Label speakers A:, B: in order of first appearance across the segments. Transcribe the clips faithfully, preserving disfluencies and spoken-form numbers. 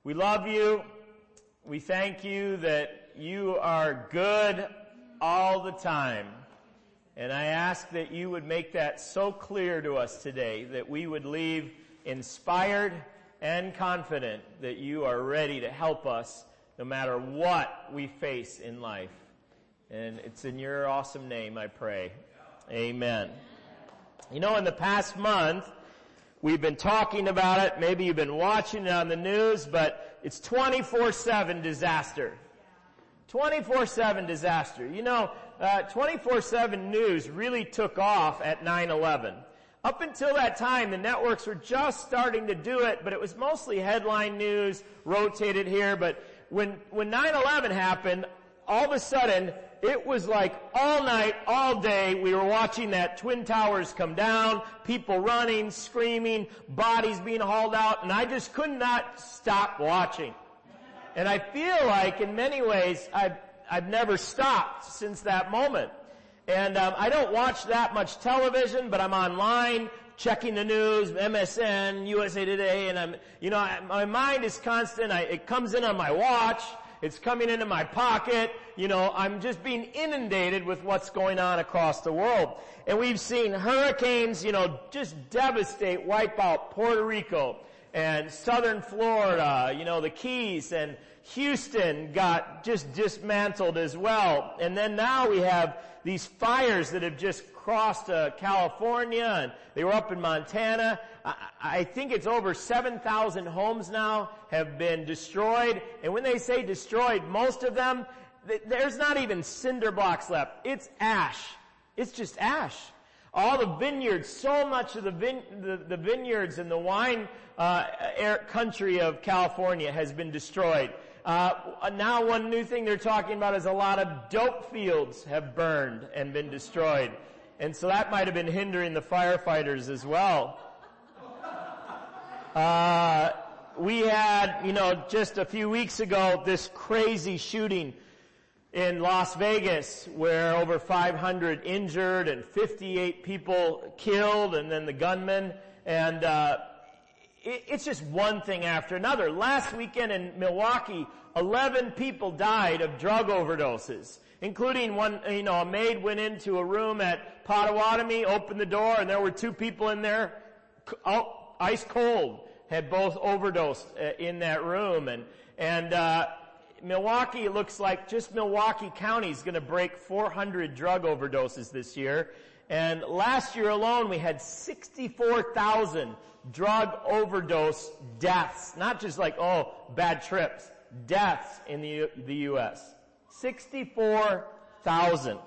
A: We love you. We thank you that you are good all the time. And I ask that you would make that so clear to us today that we would leave inspired and confident that you are ready to help us no matter what we face in life. And it's in your awesome name I pray. Amen. You know, in the past month, we've been talking about it. Maybe you've been watching it on the news, but it's twenty-four seven disaster. twenty-four seven disaster. You know, uh, twenty-four seven news really took off at nine eleven. Up until that time, the networks were just starting to do it, but it was mostly headline news, rotated here. But when, when nine eleven happened, all of a sudden, it was like all night, all day, we were watching that Twin Towers come down, people running, screaming, bodies being hauled out, and I just could not stop watching. And I feel like, in many ways, I've, I've never stopped since that moment. And um, I don't watch that much television, but I'm online, checking the news, M S N, U S A Today, and I'm, you know, I, my mind is constant. I, it comes in on my watch. It's coming into my pocket. You know, I'm just being inundated with what's going on across the world. And we've seen hurricanes, you know, just devastate, wipe out Puerto Rico and southern Florida, you know, the Keys, and Houston got just dismantled as well. And then now we have these fires that have just crossed uh, California, and they were up in Montana. I, I think it's over seven thousand homes now have been destroyed. And when they say destroyed, most of them, th- there's not even cinder blocks left. It's ash. It's just ash. All the vineyards, so much of the, vin- the, the vineyards and the wine uh, air country of California has been destroyed. Uh, now one new thing they're talking about is a lot of dope fields have burned and been destroyed. And so that might have been hindering the firefighters as well. Uh, we had, you know, just a few weeks ago, this crazy shooting in Las Vegas where over five hundred injured and fifty-eight people killed, and then the gunman. And, uh, it, it's just one thing after another. Last weekend in Milwaukee, eleven people died of drug overdoses, including one, you know, a maid went into a room at Potawatomi, opened the door, and there were two people in there, oh, ice cold, had both overdosed uh, in that room. And, and, uh, Milwaukee, it looks like just Milwaukee County is going to break four hundred drug overdoses this year. And last year alone, we had sixty-four thousand drug overdose deaths. Not just like, oh, bad trips. Deaths in the, the U S sixty-four thousand.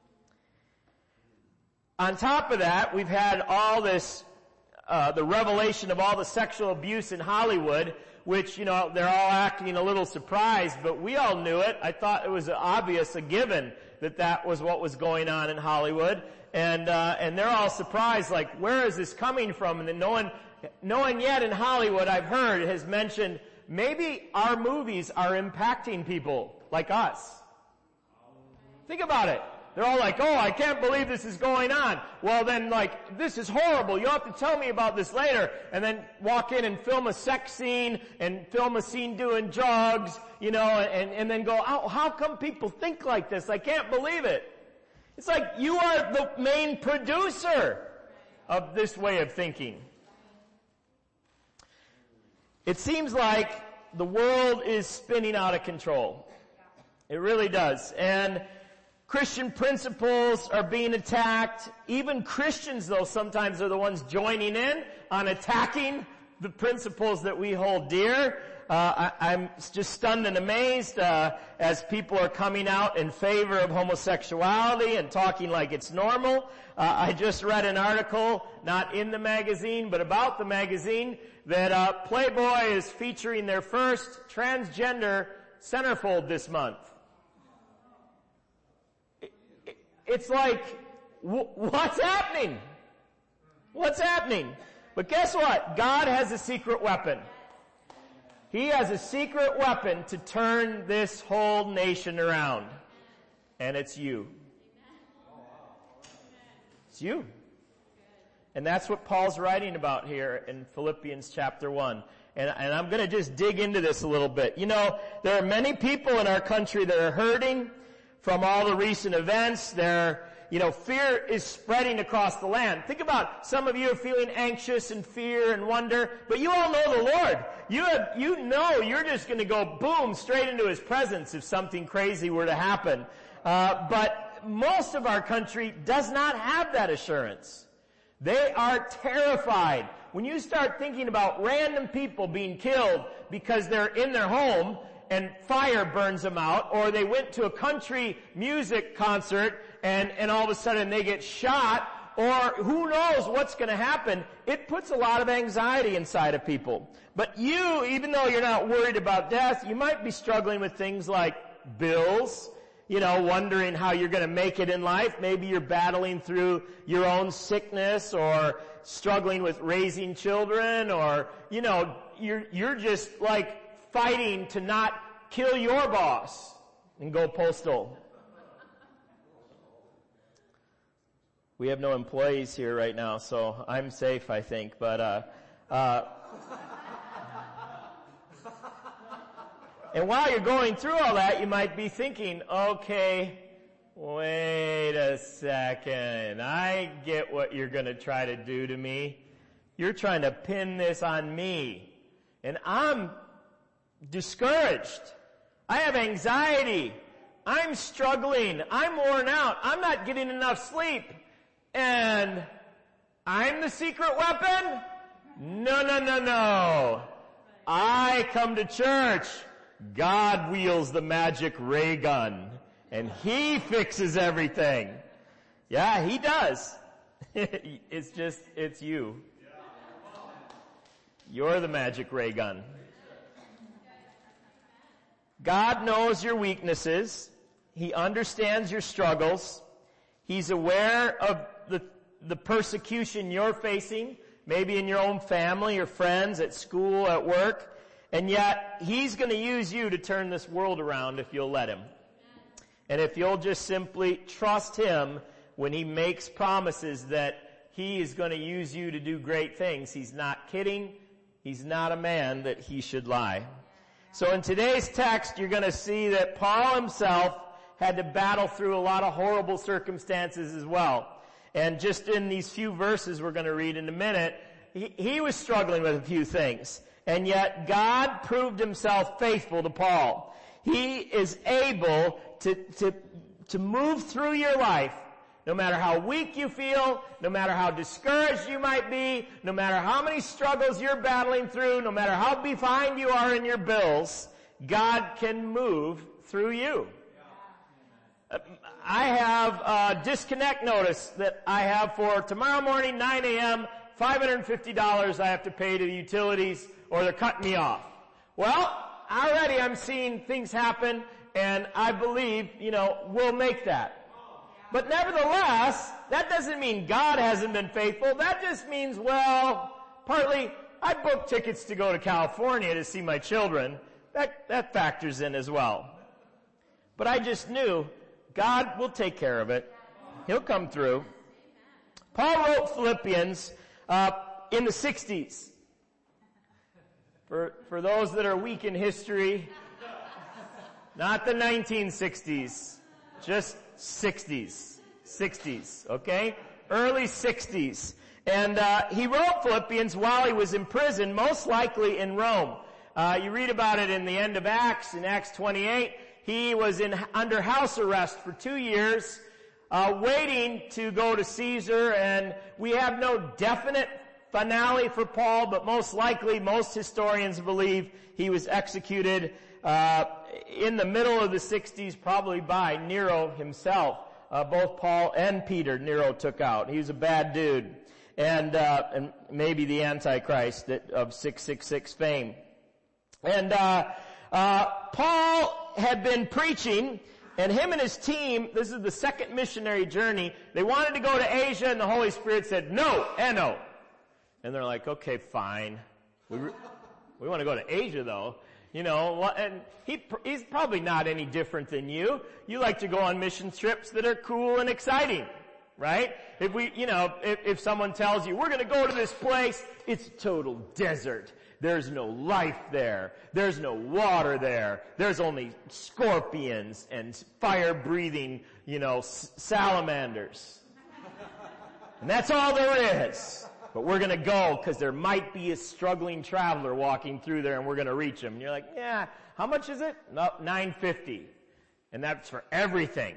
A: On top of that, we've had all this, uh, the revelation of all the sexual abuse in Hollywood, which, you know, they're all acting a little surprised, but we all knew it. I thought it was obvious, a given, that that was what was going on in Hollywood. And, uh, and they're all surprised, like, where is this coming from? And then no one, no one yet in Hollywood, I've heard, has mentioned, maybe our movies are impacting people like us. Think about it. They're all like, oh, I can't believe this is going on. Well, then, like, this is horrible. You'll have to tell me about this later. And then walk in and film a sex scene and film a scene doing drugs, you know, and, and then go, oh, how come people think like this? I can't believe it. It's like you are the main producer of this way of thinking. It seems like the world is spinning out of control. It really does. And Christian principles are being attacked. Even Christians, though, sometimes are the ones joining in on attacking the principles that we hold dear. Uh, I, I'm just stunned and amazed uh, as people are coming out in favor of homosexuality and talking like it's normal. Uh, I just read an article, not in the magazine, but about the magazine, that uh, Playboy is featuring their first transgender centerfold this month. It's like, w- what's happening? What's happening? But guess what? God has a secret weapon. He has a secret weapon to turn this whole nation around. And it's you. It's you. And that's what Paul's writing about here in Philippians chapter one. And, and I'm going to just dig into this a little bit. You know, there are many people in our country that are hurting from all the recent events. They're, you know, fear is spreading across the land. Think about, some of you are feeling anxious and fear and wonder, but you all know the Lord. You have, you know you're just going to go boom straight into His presence if something crazy were to happen. Uh, but most of our country does not have that assurance. They are terrified. When you start thinking about random people being killed because they're in their home and fire burns them out, or they went to a country music concert and, and all of a sudden they get shot, or who knows what's going to happen, it puts a lot of anxiety inside of people. But you, even though you're not worried about death, you might be struggling with things like bills, you know, wondering how you're going to make it in life. Maybe you're battling through your own sickness, or struggling with raising children, or, you know, you're, you're just like fighting to not kill your boss and go postal. We have no employees here right now, so I'm safe, I think, but, uh, uh, and while you're going through all that, you might be thinking, okay, wait a second. I get what you're going to try to do to me. You're trying to pin this on me. And I'm discouraged. I have anxiety. I'm struggling. I'm worn out. I'm not getting enough sleep. And I'm the secret weapon? No, no, no, no. I come to church. God wields the magic ray gun, and He fixes everything. Yeah, He does. It's just, it's you. You're the magic ray gun. God knows your weaknesses. He understands your struggles. He's aware of the, the persecution you're facing, maybe in your own family or friends, at school, at work. And yet, He's going to use you to turn this world around if you'll let Him. And if you'll just simply trust Him when He makes promises that He is going to use you to do great things. He's not kidding. He's not a man that He should lie. So in today's text, you're going to see that Paul himself had to battle through a lot of horrible circumstances as well. And just in these few verses we're going to read in a minute, he, he was struggling with a few things. And yet God proved Himself faithful to Paul. He is able to, to, to move through your life, no matter how weak you feel, no matter how discouraged you might be, no matter how many struggles you're battling through, no matter how behind you are in your bills, God can move through you. I have a disconnect notice that I have for tomorrow morning, nine a.m., five hundred fifty dollars I have to pay to the utilities, or they're cutting me off. Well, already I'm seeing things happen, and I believe, you know, we'll make that. But nevertheless, that doesn't mean God hasn't been faithful. That just means, well, partly, I booked tickets to go to California to see my children. That, that factors in as well. But I just knew God will take care of it. He'll come through. Paul wrote Philippians uh, in the sixties. For, for those that are weak in history, not the nineteen sixties, just sixties, sixties, okay? Early sixties. And uh, he wrote Philippians while he was in prison, most likely in Rome. Uh, you read about it in the end of Acts, in Acts twenty-eight. He was in under house arrest for two years, uh, waiting to go to Caesar, and we have no definite finale for Paul, but most likely, most historians believe he was executed uh, in the middle of the sixties, probably by Nero himself. Uh, both Paul and Peter, Nero took out. He was a bad dude, and uh, and maybe the Antichrist that, of six six six fame. And uh, uh, Paul had been preaching, and him and his team, this is the second missionary journey, they wanted to go to Asia, and the Holy Spirit said, no, and no. And they're like, okay, fine. We, re- we want to go to Asia, though. You know, and he, he's probably not any different than you. You like to go on mission trips that are cool and exciting, right? If we, you know, if, if someone tells you, we're going to go to this place, it's total desert. There's no life there. There's no water there. There's only scorpions and fire-breathing, you know, s- salamanders. And that's all there is. But we're going to go because there might be a struggling traveler walking through there and we're going to reach him. And you're like, yeah, how much is it? No, nine fifty. And that's for everything.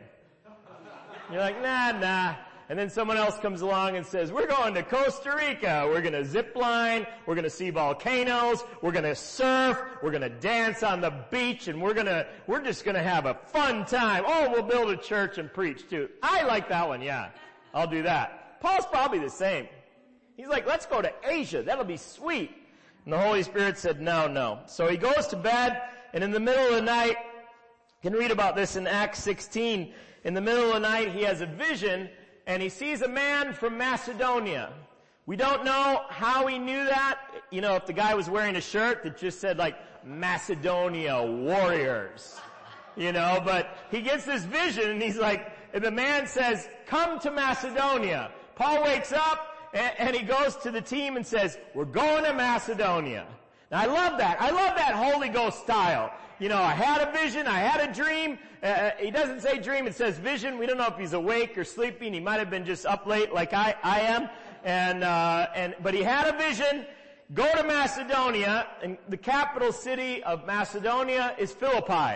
A: You're like, nah, nah. And then someone else comes along and says, we're going to Costa Rica. We're going to zip line. We're going to see volcanoes. We're going to surf. We're going to dance on the beach. And we're going to, we're just going to have a fun time. Oh, we'll build a church and preach too. I like that one. Yeah, I'll do that. Paul's probably the same. He's like, let's go to Asia. That'll be sweet. And the Holy Spirit said, no, no. So he goes to bed, and in the middle of the night, you can read about this in Acts sixteen. In the middle of the night, he has a vision, and he sees a man from Macedonia. We don't know how he knew that. You know, if the guy was wearing a shirt that just said like, Macedonia Warriors. You know, but he gets this vision, and he's like, and the man says, come to Macedonia. Paul wakes up, and, and he goes to the team and says, we're going to Macedonia. Now I love that. I love that Holy Ghost style. You know, I had a vision, I had a dream. Uh, he doesn't say dream, it says vision. We don't know if he's awake or sleeping. He might have been just up late like I, I am. And, uh, and, but he had a vision. Go to Macedonia, and the capital city of Macedonia is Philippi.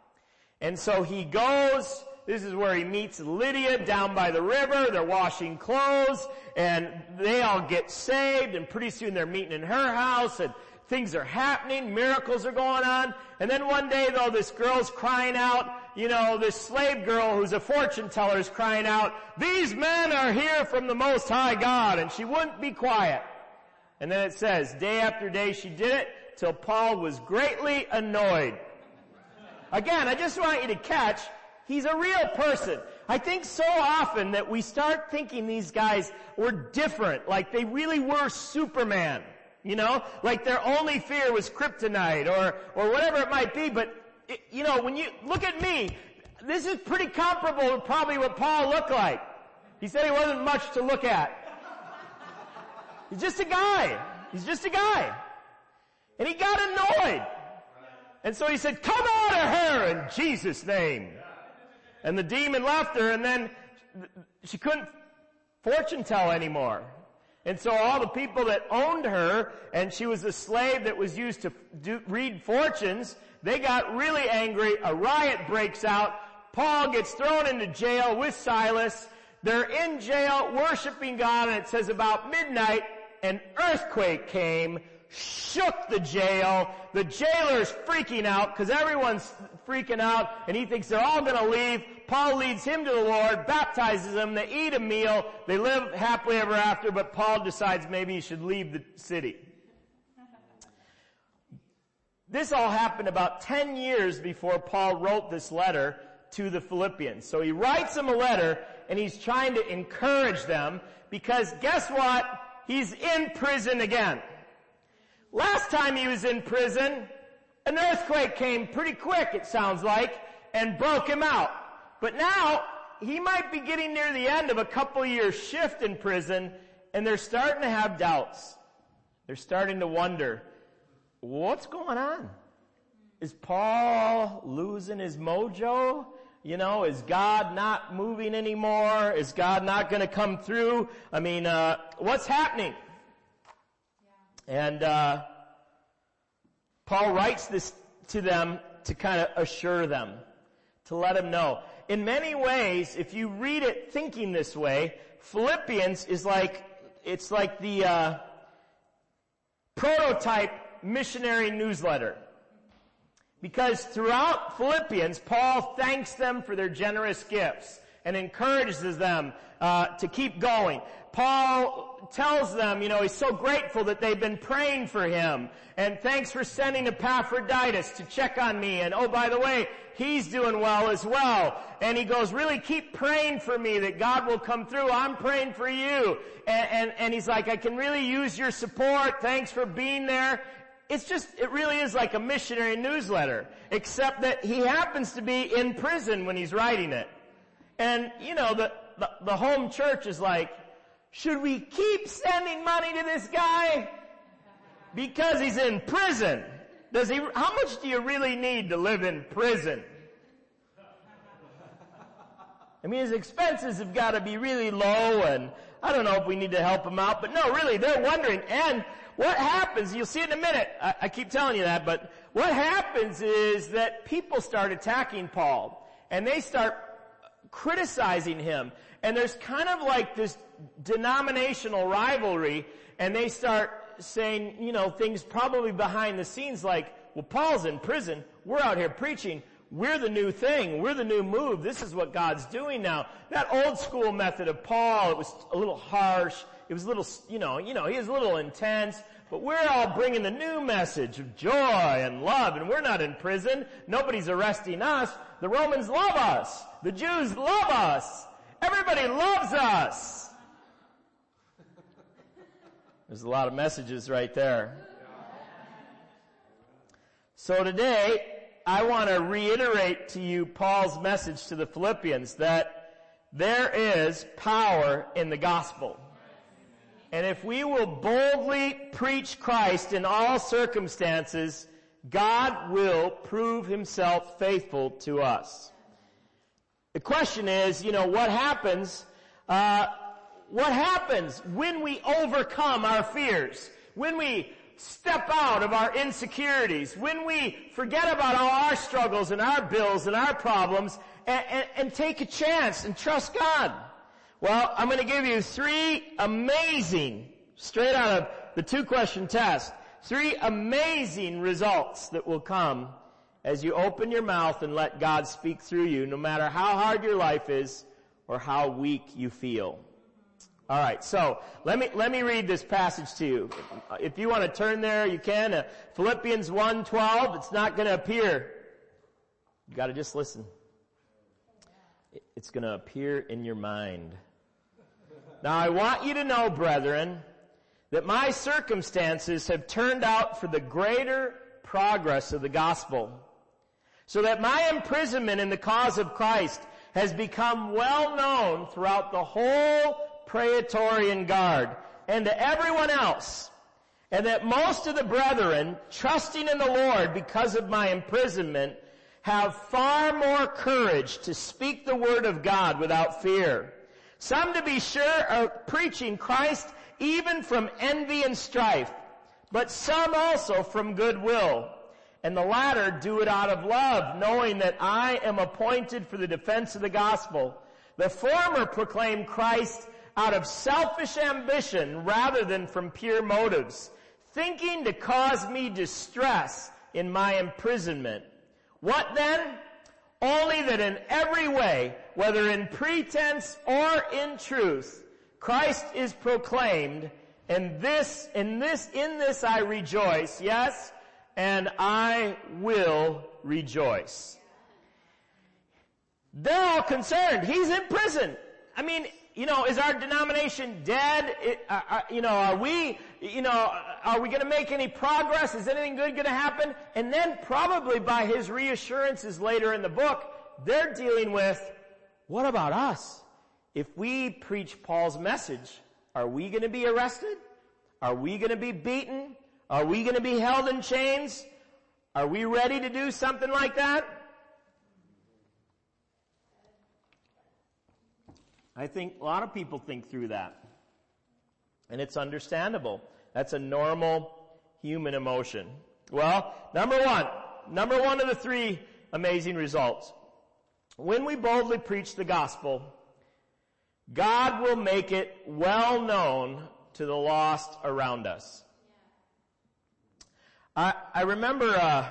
A: And so he goes. This is where he meets Lydia down by the river. They're washing clothes, and they all get saved, and pretty soon they're meeting in her house, and things are happening, miracles are going on. And then one day, though, this girl's crying out, you know, this slave girl who's a fortune teller is crying out, these men are here from the Most High God, and she wouldn't be quiet. And then it says, day after day she did it, till Paul was greatly annoyed. Again, I just want you to catch, he's a real person. I think so often that we start thinking these guys were different, like they really were Superman. You know, like their only fear was kryptonite or, or whatever it might be. But, it, you know, when you look at me, this is pretty comparable to probably what Paul looked like. He said he wasn't much to look at. He's just a guy. He's just a guy. And he got annoyed. And so he said, come out of her in Jesus' name. And the demon left her, and then she couldn't fortune tell anymore. And so all the people that owned her, and she was a slave that was used to do, read fortunes, they got really angry. A riot breaks out. Paul gets thrown into jail with Silas. They're in jail worshiping God, and it says about midnight, an earthquake came, shook the jail. The jailer's freaking out because everyone's freaking out, and he thinks they're all going to leave. Paul leads him to the Lord, baptizes them, they eat a meal, they live happily ever after, but Paul decides maybe he should leave the city. This all happened about ten years before Paul wrote this letter to the Philippians. So he writes them a letter, and he's trying to encourage them, because guess what? He's in prison again. Last time he was in prison, an earthquake came pretty quick, it sounds like, and broke him out. But now, he might be getting near the end of a couple years shift in prison, and they're starting to have doubts. They're starting to wonder, what's going on? Is Paul losing his mojo? You know, is God not moving anymore? Is God not going to come through? I mean, uh, what's happening? Yeah. And, uh, Paul writes this to them to kind of assure them, to let them know. In many ways, if you read it thinking this way, Philippians is like, it's like the, uh, prototype missionary newsletter. Because throughout Philippians, Paul thanks them for their generous gifts and encourages them uh, to keep going. Paul tells them, you know, he's so grateful that they've been praying for him. And thanks for sending Epaphroditus to check on me. And oh, by the way, he's doing well as well. And he goes, really keep praying for me that God will come through. I'm praying for you. And, and, and he's like, I can really use your support. Thanks for being there. It's just, it really is like a missionary newsletter, except that he happens to be in prison when he's writing it. And, you know, the, the, the home church is like, should we keep sending money to this guy? Because he's in prison. Does he, how much do you really need to live in prison? I mean, his expenses have got to be really low, and I don't know if we need to help him out, but no, really, they're wondering. And what happens, you'll see in a minute, I, I keep telling you that, but what happens is that people start attacking Paul, and they start criticizing him, and there's kind of like this denominational rivalry, and they start saying, you know, things probably behind the scenes like, well, Paul's in prison, we're out here preaching, we're the new thing, we're the new move, this is what God's doing now. That old school method of Paul, it was a little harsh, it was a little, you know, you know, he was a little intense, but we're all bringing the new message of joy and love, and we're not in prison, nobody's arresting us, the Romans love us, the Jews love us, everybody loves us. There's a lot of messages right there. So today, I want to reiterate to you Paul's message to the Philippians that there is power in the gospel. And if we will boldly preach Christ in all circumstances, God will prove himself faithful to us. The question is, you know, what happens, uh, what happens when we overcome our fears? When we step out of our insecurities, when we forget about all our struggles and our bills and our problems and, and, and take a chance and trust God? Well, I'm going to give you three amazing, straight out of the two-question test, three amazing results that will come as you open your mouth and let God speak through you, no matter how hard your life is or how weak you feel. All right, so let me let me read this passage to you. If you want to turn there, you can. Uh, Philippians one twelve. It's not going to appear. You got to just listen. It's going to appear in your mind. Now, I want you to know, brethren, that my circumstances have turned out for the greater progress of the gospel, so that my imprisonment in the cause of Christ has become well known throughout the whole Praetorian Guard and to everyone else, and that most of the brethren, trusting in the Lord because of my imprisonment, have far more courage to speak the word of God without fear. Some, to be sure, are preaching Christ even from envy and strife, but some also from goodwill. And the latter do it out of love, knowing that I am appointed for the defense of the gospel. The former proclaim Christ out of selfish ambition rather than from pure motives, thinking to cause me distress in my imprisonment. What then? Only that in every way, whether in pretense or in truth, Christ is proclaimed, and this, in this, in this I rejoice, yes, and I will rejoice. They're all concerned. He's in prison. I mean, you know, is our denomination dead? It, uh, uh, you know, are we, you know, are we going to make any progress? Is anything good going to happen? And then probably by his reassurances later in the book, they're dealing with, what about us? If we preach Paul's message, are we going to be arrested? Are we going to be beaten? Are we going to be held in chains? Are we ready to do something like that? I think a lot of people think through that. And it's understandable. That's a normal human emotion. Well, number one, number one of the three amazing results. When we boldly preach the gospel, God will make it well known to the lost around us. I, I remember uh,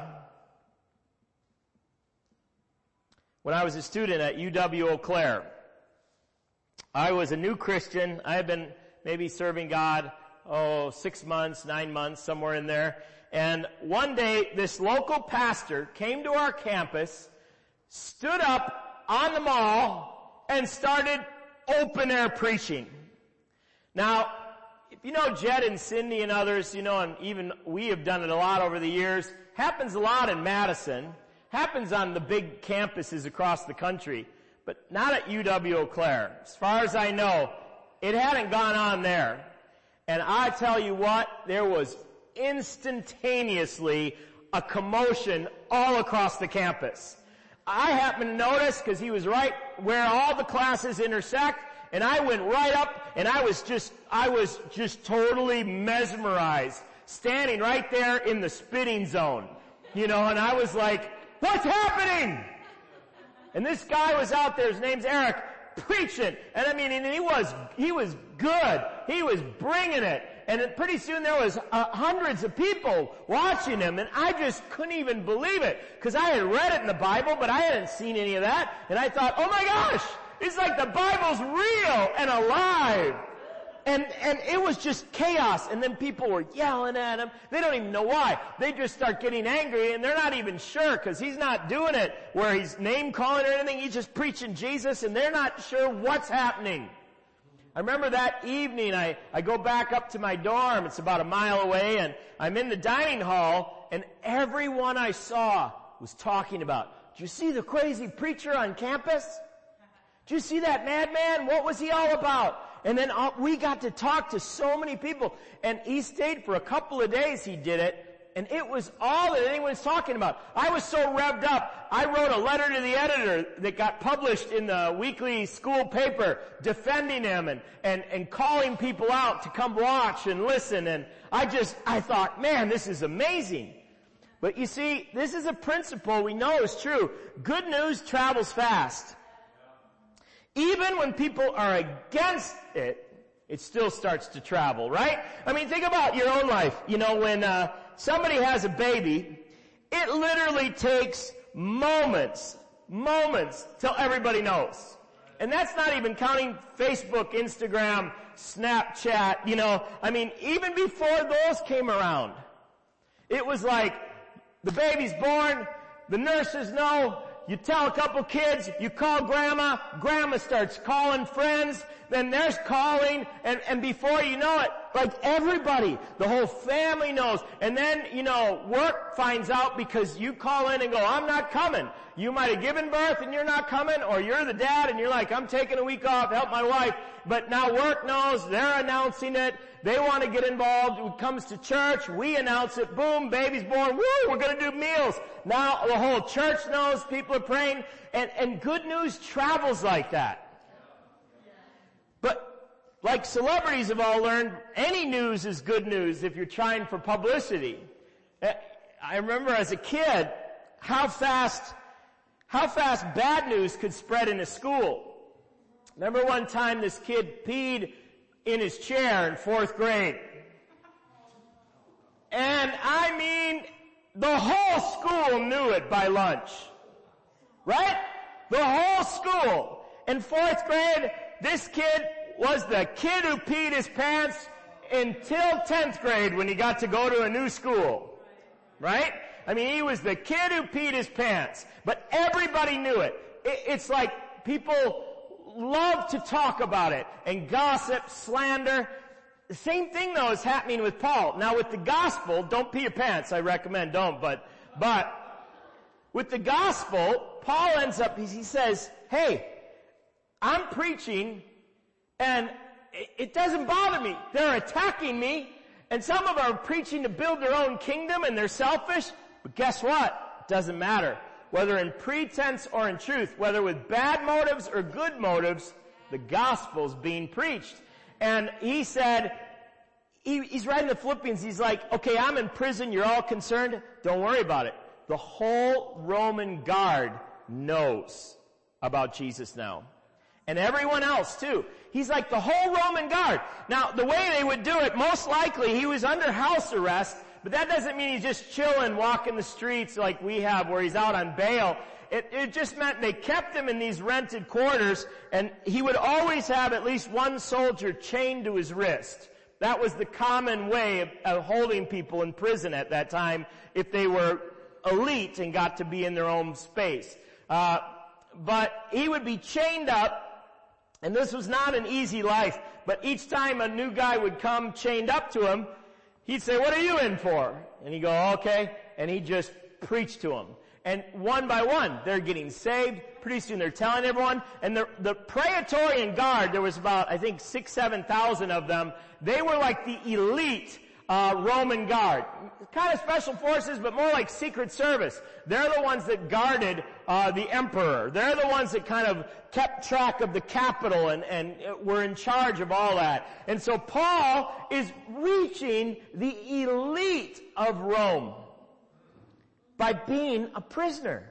A: when I was a student at U W Eau Claire. I was a new Christian. I had been maybe serving God, oh, six months, nine months, somewhere in there. And one day, this local pastor came to our campus, stood up on the mall, and started open air preaching. Now, if you know Jed and Cindy and others, you know, and even we have done it a lot over the years, happens a lot in Madison, happens on the big campuses across the country. But not at U W Eau Claire. As far as I know, it hadn't gone on there. And I tell you what, there was instantaneously a commotion all across the campus. I happened to notice because he was right where all the classes intersect, and I went right up, and I was just, I was just totally mesmerized, standing right there in the spitting zone, you know, and I was like, what's happening? And this guy was out there, his name's Eric, preaching, and I mean, and he was, he was good. He was bringing it. And then pretty soon there was uh, hundreds of people watching him, and I just couldn't even believe it, because I had read it in the Bible, but I hadn't seen any of that, and I thought, oh my gosh, it's like the Bible's real and alive. And, and it was just chaos, and then people were yelling at him. They don't even know why. They just start getting angry, and they're not even sure, because he's not doing it where he's name calling or anything. He's just preaching Jesus, and they're not sure what's happening. I remember that evening, I, I go back up to my dorm. It's about a mile away, and I'm in the dining hall, and everyone I saw was talking about, did you see the crazy preacher on campus? Did you see that madman? What was he all about? And then uh, we got to talk to so many people, and he stayed for a couple of days, he did it, and it was all that anyone was talking about. I was so revved up, I wrote a letter to the editor that got published in the weekly school paper defending him and, and, and calling people out to come watch and listen. And I just, I thought, man, this is amazing. But you see, this is a principle we know is true. Good news travels fast. Even when people are against it, it still starts to travel, right? I mean, think about your own life. You know, when, uh, somebody has a baby, it literally takes moments, moments till everybody knows. And that's not even counting Facebook, Instagram, Snapchat, you know. I mean, even before those came around, it was like the baby's born, the nurses know, you tell a couple kids, you call grandma, grandma starts calling friends, then there's calling, and, and before you know it, like everybody, the whole family knows. And then, you know, work finds out because you call in and go, I'm not coming. You might have given birth and you're not coming, or you're the dad and you're like, I'm taking a week off, help my wife. But now work knows, they're announcing it, they want to get involved. It comes to church, we announce it, boom, baby's born, woo, we're gonna do meals. Now the whole church knows, people are praying, and, and good news travels like that. But like celebrities have all learned, any news is good news if you're trying for publicity. I remember as a kid how fast, how fast bad news could spread in a school. Remember one time this kid peed in his chair in fourth grade. And I mean, the whole school knew it by lunch. Right? The whole school. In fourth grade, this kid was the kid who peed his pants until tenth grade when he got to go to a new school. Right? I mean, he was the kid who peed his pants. But everybody knew it. It's like people love to talk about it and gossip, slander. The same thing though is happening with Paul. Now with the gospel, don't pee your pants. I recommend don't, but, but with the gospel, Paul ends up, he says, hey, I'm preaching and it doesn't bother me. They're attacking me, and some of them are preaching to build their own kingdom and they're selfish, but guess what? It doesn't matter. Whether in pretense or in truth, whether with bad motives or good motives, the gospel's being preached. And he said, he, he's writing the Philippians, he's like, okay, I'm in prison, you're all concerned, don't worry about it. The whole Roman guard knows about Jesus now. And everyone else too. He's like the whole Roman guard. Now, the way they would do it, most likely he was under house arrest, but that doesn't mean he's just chilling, walking the streets like we have where he's out on bail. It, it just meant they kept him in these rented quarters, and he would always have at least one soldier chained to his wrist. That was the common way of, of holding people in prison at that time if they were elite and got to be in their own space. Uh, but he would be chained up, and this was not an easy life, but each time a new guy would come chained up to him, he'd say, what are you in for? And he'd go, okay. And he'd just preach to them. And one by one, they're getting saved. Pretty soon they're telling everyone. And the, the Praetorian Guard, there was about, I think, six, seven thousand of them. They were like the elite uh, Roman guard. Kind of special forces, but more like secret service. They're the ones that guarded uh, the emperor. They're the ones that kind of kept track of the capital and, and were in charge of all that. And so Paul is reaching the elite of Rome by being a prisoner.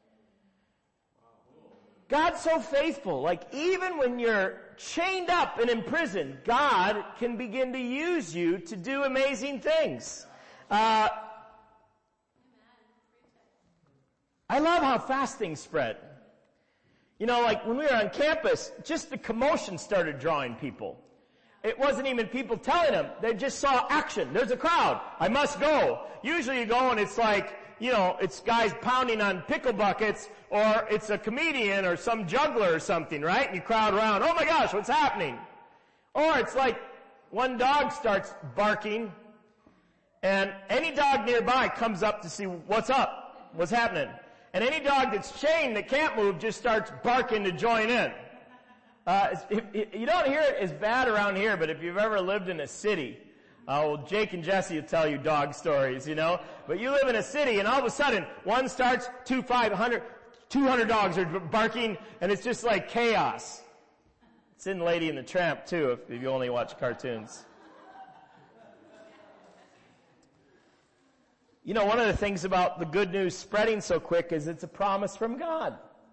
A: God's so faithful. Like even when you're chained up and in prison, God can begin to use you to do amazing things. Uh, I love how fast things spread. You know, like when we were on campus, just the commotion started drawing people. It wasn't even people telling them. They just saw action. There's a crowd. I must go. Usually you go and it's like, you know, it's guys pounding on pickle buckets, or it's a comedian or some juggler or something, right? And you crowd around, oh my gosh, what's happening? Or it's like one dog starts barking, and any dog nearby comes up to see what's up, what's happening. And any dog that's chained that can't move just starts barking to join in. Uh, if, if, you don't hear it as bad around here, but if you've ever lived in a city, Uh, well, Jake and Jesse will tell you dog stories, you know. But you live in a city, and all of a sudden, one starts, two, five hundred, two hundred dogs are barking, and it's just like chaos. It's in Lady and the Tramp, too, if, if you only watch cartoons. You know, one of the things about the good news spreading so quick is it's a promise from God.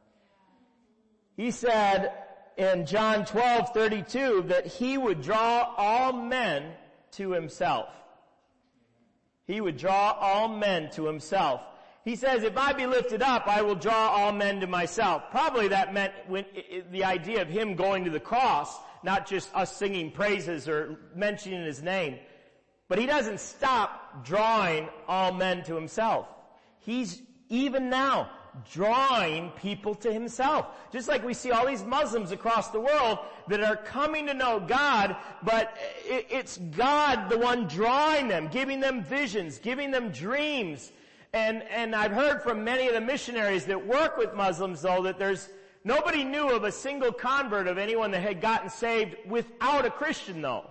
A: He said in John twelve thirty-two that he would draw all men to himself. He would draw all men to himself. He says, if I be lifted up, I will draw all men to myself. Probably that meant when, it, the idea of him going to the cross, not just us singing praises or mentioning his name. But he doesn't stop drawing all men to himself. He's even now drawing people to himself. Just like we see all these Muslims across the world that are coming to know God, but it's God the one drawing them, giving them visions, giving them dreams. And, and I've heard from many of the missionaries that work with Muslims, though, that there's nobody knew of a single convert of anyone that had gotten saved without a Christian, though.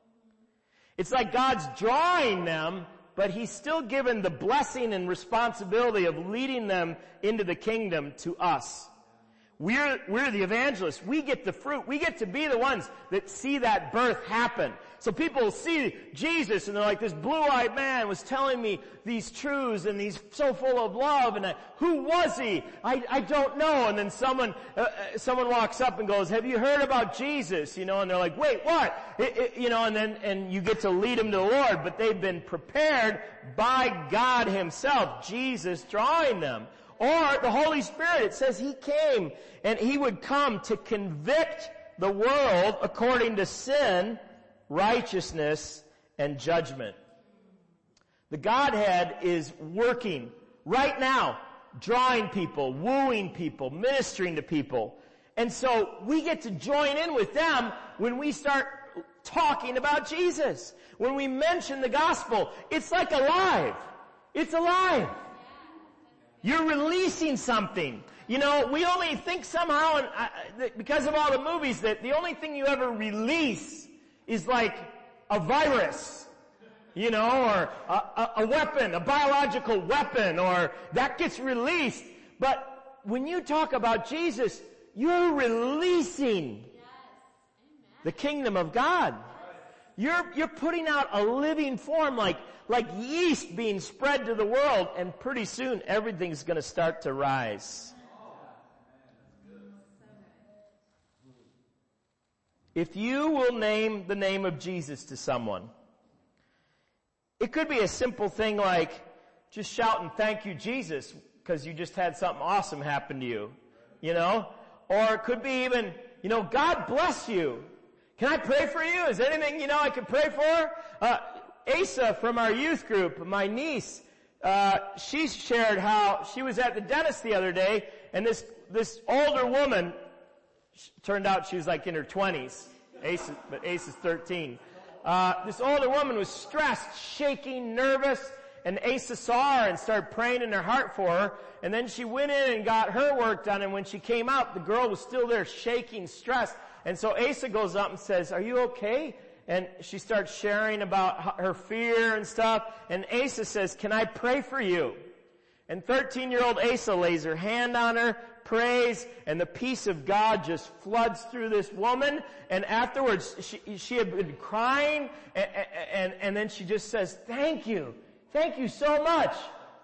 A: It's like God's drawing them, but he's still given the blessing and responsibility of leading them into the kingdom to us. We're, we're the evangelists. We get the fruit. We get to be the ones that see that birth happen. So people see Jesus and they're like, this blue-eyed man was telling me these truths and he's so full of love. And I, who was he? I, I don't know. And then someone, uh, someone walks up and goes, have you heard about Jesus? You know, and they're like, wait, what? It, it, you know, and then, and you get to lead them to the Lord, but they've been prepared by God himself, Jesus drawing them. Or the Holy Spirit, it says he came and he would come to convict the world according to sin, righteousness, and judgment. The Godhead is working right now, drawing people, wooing people, ministering to people. And so we get to join in with them when we start talking about Jesus. When we mention the gospel, it's like alive. It's alive. You're releasing something. You know, we only think somehow, and uh, because of all the movies, that the only thing you ever release is like a virus, you know, or a, a, a weapon, a biological weapon, or that gets released. But when you talk about Jesus, you're releasing the kingdom of God. You're, you're putting out a living form like, like yeast being spread to the world, and pretty soon everything's going to start to rise. If you will name the name of Jesus to someone, it could be a simple thing like just shouting, thank you, Jesus, because you just had something awesome happen to you, you know? Or it could be even, you know, God bless you. Can I pray for you? Is there anything, you know, I can pray for? Uh, Asa from our youth group, my niece, uh, she shared how she was at the dentist the other day, and this, this older woman, turned out she was like in her twenties, Asa, but Asa's thirteen. Uh, this older woman was stressed, shaking, nervous, and Asa saw her and started praying in her heart for her, and then she went in and got her work done, and when she came out, the girl was still there shaking, stressed. And so Asa goes up and says, are you okay? and she starts sharing about her fear and stuff, and Asa says, can I pray for you? And thirteen-year-old Asa lays her hand on her, prays, and the peace of God just floods through this woman. And afterwards, she, she had been crying, and, and, and then she just says, thank you. Thank you so much.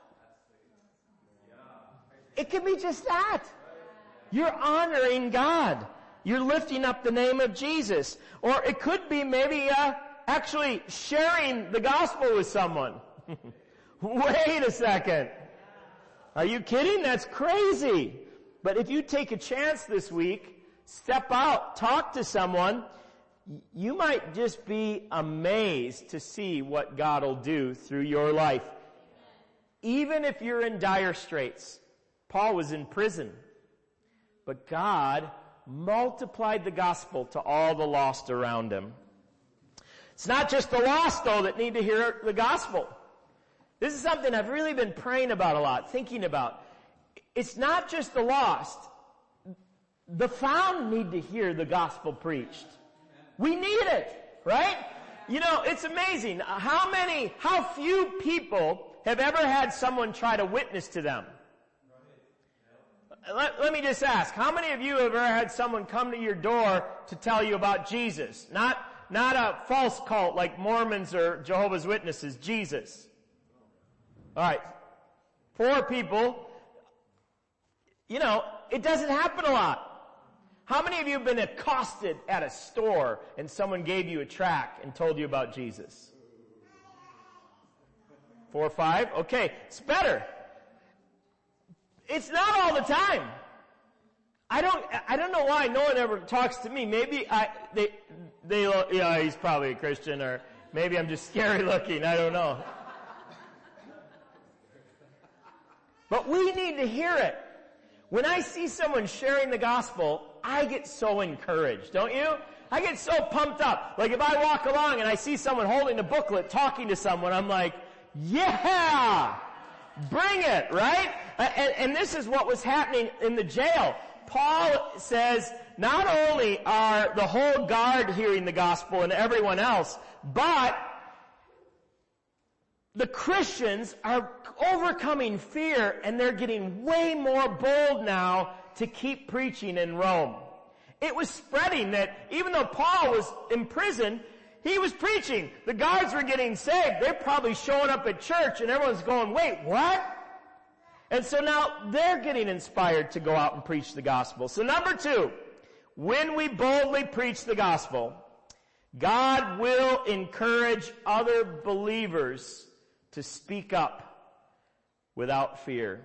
A: It could be just that. You're honoring God. You're lifting up the name of Jesus. Or it could be maybe uh, actually sharing the gospel with someone. Wait a second. Are you kidding? That's crazy. But if you take a chance this week, step out, talk to someone, you might just be amazed to see what God will do through your life. Even if you're in dire straits. Paul was in prison. But God multiplied the gospel to all the lost around him. It's not just the lost, though, that need to hear the gospel. This is something I've really been praying about a lot, thinking about. It's not just the lost. The found need to hear the gospel preached. We need it, right? You know, it's amazing how many, how few people have ever had someone try to witness to them. Let, let me just ask, how many of you have ever had someone come to your door to tell you about Jesus? Not, not a false cult like Mormons or Jehovah's Witnesses, Jesus. Alright. Four people. You know, it doesn't happen a lot. How many of you have been accosted at a store and someone gave you a tract and told you about Jesus? Four or five? Okay, it's better. It's not all the time. I don't, I don't know why no one ever talks to me. Maybe I, they, they, yeah, he's probably a Christian, or maybe I'm just scary looking. I don't know. But we need to hear it. When I see someone sharing the gospel, I get so encouraged, don't you? I get so pumped up. Like if I walk along and I see someone holding a booklet talking to someone, I'm like, yeah! Bring it, right? And, and this is what was happening in the jail. Paul says, not only are the whole guard hearing the gospel and everyone else, but the Christians are overcoming fear, and they're getting way more bold now to keep preaching in Rome. It was spreading that even though Paul was in prison, he was preaching. The guards were getting saved. They're probably showing up at church, and everyone's going, wait, what? And so now they're getting inspired to go out and preach the gospel. So number two, when we boldly preach the gospel, God will encourage other believers to speak up without fear.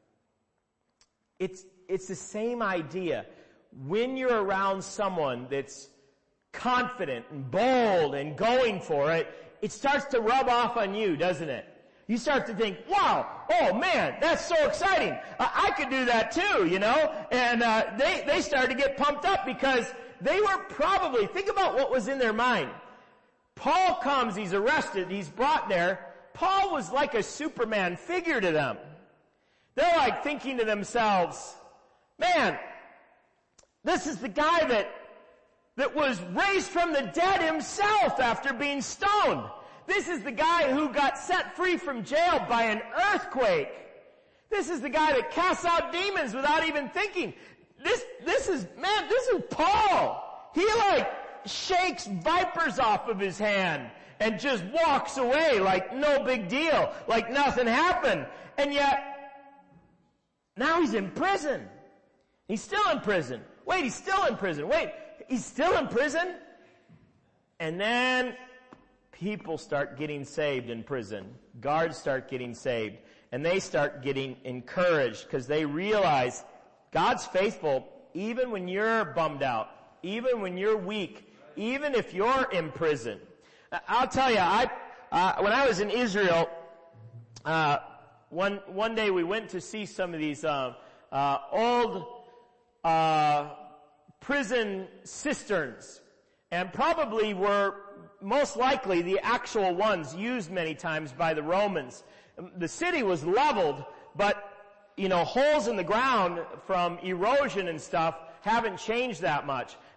A: It's, it's the same idea. When you're around someone that's confident and bold and going for it, it starts to rub off on you, doesn't it? You start to think, wow, oh man, that's so exciting. I, I could do that too, you know? And uh, they, they started to get pumped up because they were probably, think about what was in their mind. Paul comes, he's arrested, he's brought there. Paul was like a Superman figure to them. They're like thinking to themselves, man, this is the guy that, that was raised from the dead himself after being stoned. This is the guy who got set free from jail by an earthquake. This is the guy that casts out demons without even thinking. This, this is, man, this is Paul. He like shakes vipers off of his hand and just walks away like no big deal, like nothing happened. And yet, now he's in prison. He's still in prison. Wait, he's still in prison. Wait, he's still in prison? And then people start getting saved in prison. Guards start getting saved. And they start getting encouraged because they realize God's faithful even when you're bummed out, even when you're weak, even if you're in prison. I'll tell you, I, uh, when I was in Israel, uh, one, one day we went to see some of these, uh, uh, old, uh, prison cisterns, and probably were most likely the actual ones used many times by the Romans. The city was leveled, but, you know, holes in the ground from erosion and stuff haven't changed that much.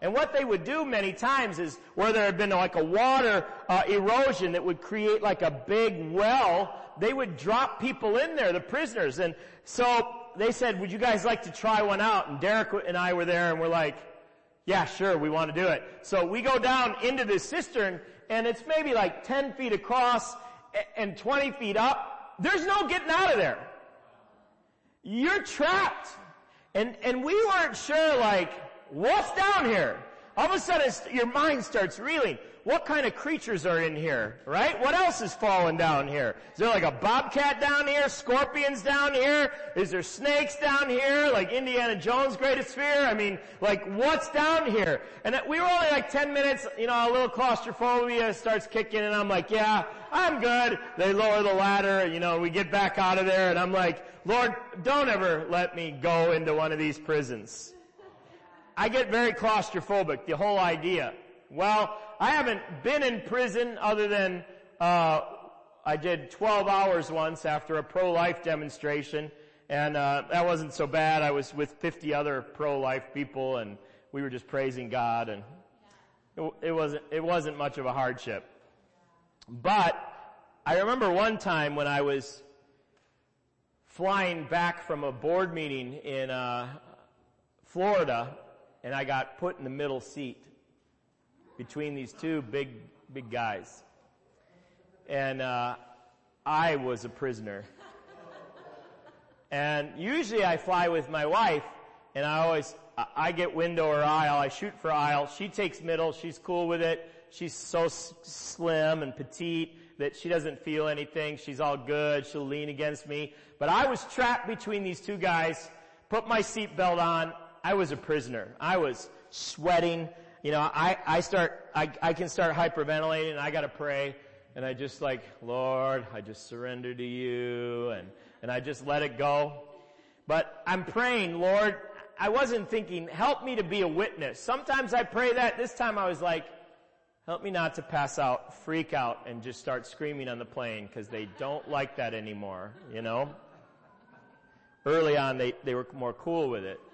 A: And what they would do many times is where there had been like a water uh, erosion that would create like a big well, they would drop people in there, the prisoners. And so they said, would you guys like to try one out? And Derek and I were there and we're like, yeah, sure, we want to do it. So we go down into this cistern and it's maybe like ten feet across and twenty feet up. There's no getting out of there. You're trapped. And, and we weren't sure like, what's down here? All of a sudden your mind starts reeling. What kind of creatures are in here, right? What else is falling down here? Is there like a bobcat down here? Scorpions down here? Is there snakes down here? Like Indiana Jones' greatest fear? I mean, like what's down here? And we were only like ten minutes, you know, a little claustrophobia starts kicking and I'm like, yeah, I'm good. They lower the ladder, you know, we get back out of there and I'm like, Lord, don't ever let me go into one of these prisons. I get very claustrophobic, the whole idea. Well, I haven't been in prison other than, uh, I did twelve hours once after a pro-life demonstration, and, uh, that wasn't so bad. I was with fifty other pro-life people, and we were just praising God, and it, it wasn't, it wasn't much of a hardship. But, I remember one time when I was flying back from a board meeting in, uh, Florida, and I got put in the middle seat between these two big, big guys. And uh, I was a prisoner. And usually I fly with my wife, and I always, I get window or aisle. I shoot for aisle. She takes middle. She's cool with it. She's so s- slim and petite that she doesn't feel anything. She's all good. She'll lean against me. But I was trapped between these two guys, put my seatbelt on. I was a prisoner. I was sweating. You know, I, I start, I, I can start hyperventilating and I gotta pray. And I just like, Lord, I just surrender to you and, and I just let it go. But I'm praying, Lord, I wasn't thinking, help me to be a witness. Sometimes I pray that. This time I was like, help me not to pass out, freak out, and just start screaming on the plane because they don't like that anymore, you know? Early on, they, they were more cool with it.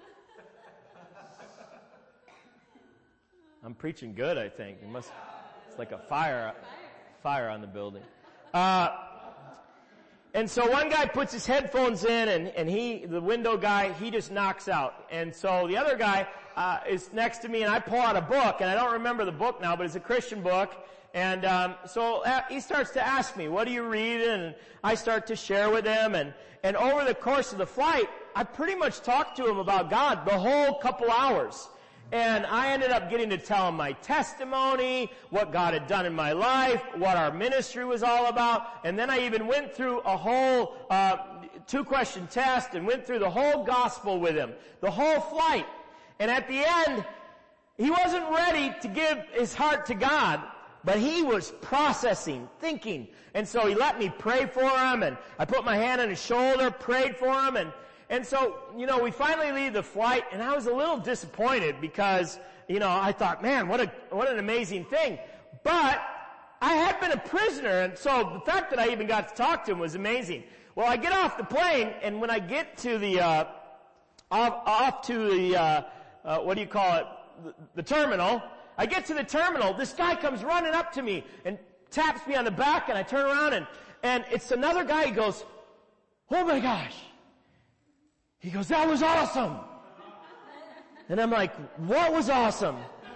A: I'm preaching good, I think. It must, it's like a fire, fire on the building. Uh, and so one guy puts his headphones in and, and he, the window guy, he just knocks out. And so the other guy, uh, is next to me and I pull out a book and I don't remember the book now, but it's a Christian book. And, um, so uh, he starts to ask me, what are you reading? And I start to share with him and, and over the course of the flight, I pretty much talked to him about God the whole couple hours. And I ended up getting to tell him my testimony, what God had done in my life, what our ministry was all about. And then I even went through a whole uh two-question test and went through the whole gospel with him, the whole flight. And at the end, he wasn't ready to give his heart to God, but he was processing, thinking. And so he let me pray for him, and I put my hand on his shoulder, prayed for him, and And so, you know, we finally leave the flight, and I was a little disappointed because, you know, I thought, man, what a what an amazing thing. But I had been a prisoner, and so the fact that I even got to talk to him was amazing. Well, I get off the plane, and when I get to the uh off, off to the uh, uh what do you call it, the, the terminal, I get to the terminal. This guy comes running up to me and taps me on the back, and I turn around, and and it's another guy. He goes, "Oh my gosh." He goes, "That was awesome." And I'm like, "What was awesome?"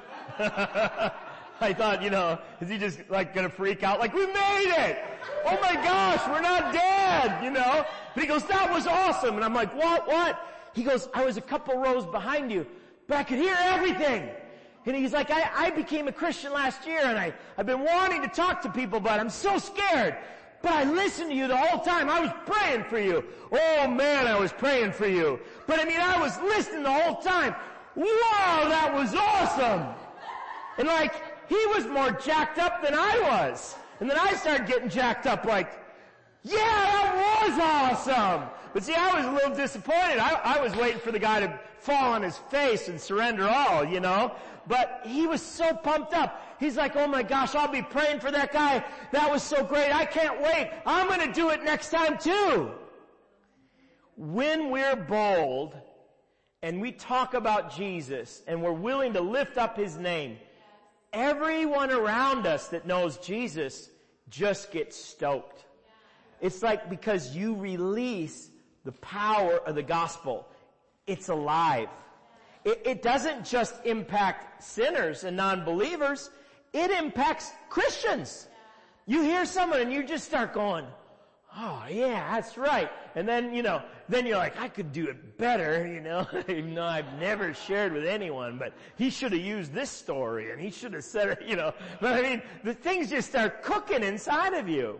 A: I thought, you know, is he just like gonna freak out? Like, we made it! Oh my gosh, we're not dead, you know? But he goes, "That was awesome." And I'm like, what, what? He goes, "I was a couple rows behind you, but I could hear everything." And he's like, I, I became a Christian last year and I, I've been wanting to talk to people, but I'm so scared. But I listened to you the whole time. I was praying for you. Oh man, I was praying for you. But I mean, I was listening the whole time. Wow, that was awesome. And like, he was more jacked up than I was. And then I started getting jacked up like, yeah, that was awesome. But see, I was a little disappointed. I, I was waiting for the guy to fall on his face and surrender all, you know. But he was so pumped up. He's like, "Oh my gosh, I'll be praying for that guy. That was so great. I can't wait. I'm going to do it next time too." When we're bold and we talk about Jesus and we're willing to lift up His name, everyone around us that knows Jesus just gets stoked. It's like because you release the power of the gospel. It's alive. It, it doesn't just impact sinners and non-believers. It impacts Christians. You hear someone and you just start going, oh yeah, that's right. And then, you know, then you're like, I could do it better, you know, even though I've never shared with anyone, but he should have used this story and he should have said it, you know. But I mean, the things just start cooking inside of you.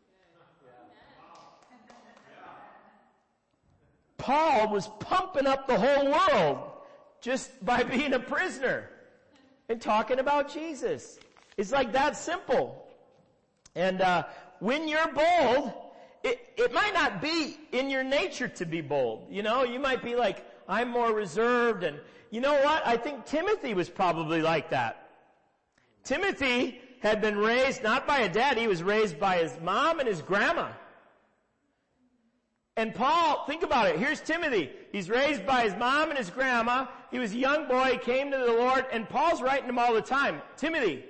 A: Paul was pumping up the whole world just by being a prisoner and talking about Jesus. It's like that simple. And uh when you're bold, it, it might not be in your nature to be bold. You know, you might be like, I'm more reserved. And you know what? I think Timothy was probably like that. Timothy had been raised not by a dad, he was raised by his mom and his grandma. And Paul, think about it. Here's Timothy. He's raised by his mom and his grandma. He was a young boy. He came to the Lord. And Paul's writing him all the time. Timothy,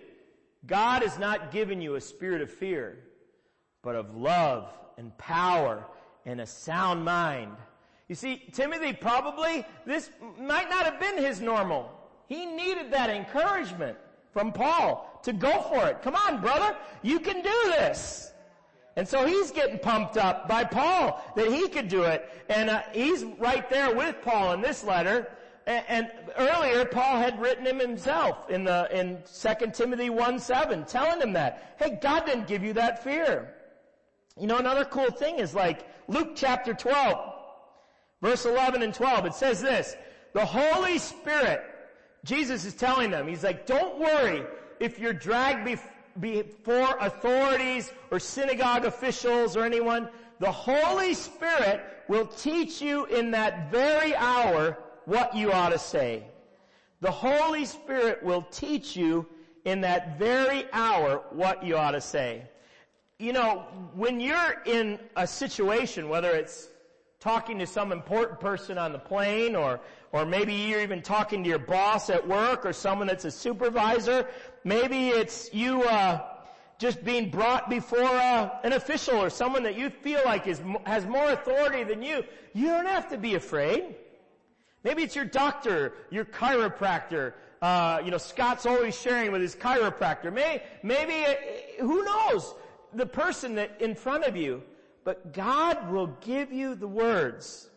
A: God has not given you a spirit of fear, but of love and power and a sound mind. You see, Timothy probably, this might not have been his normal. He needed that encouragement from Paul to go for it. Come on, brother. You can do this. And so he's getting pumped up by Paul that he could do it. And uh, he's right there with Paul in this letter. And, and earlier, Paul had written him himself in the in Second Timothy one seven, telling him that, hey, God didn't give you that fear. You know, another cool thing is like Luke chapter twelve, verse eleven and twelve. It says this, the Holy Spirit, Jesus is telling them, he's like, don't worry if you're dragged before before authorities or synagogue officials or anyone. The Holy Spirit will teach you in that very hour what you ought to say. The Holy Spirit will teach you in that very hour what you ought to say. You know, when you're in a situation, whether it's talking to some important person on the plane, or or maybe you're even talking to your boss at work, or someone that's a supervisor. Maybe it's you uh just being brought before uh, an official or someone that you feel like is has more authority than you. You don't have to be afraid. Maybe it's your doctor, your chiropractor. Uh, you know, Scott's always sharing with his chiropractor. May, maybe, uh, who knows, the person that in front of you. But God will give you the words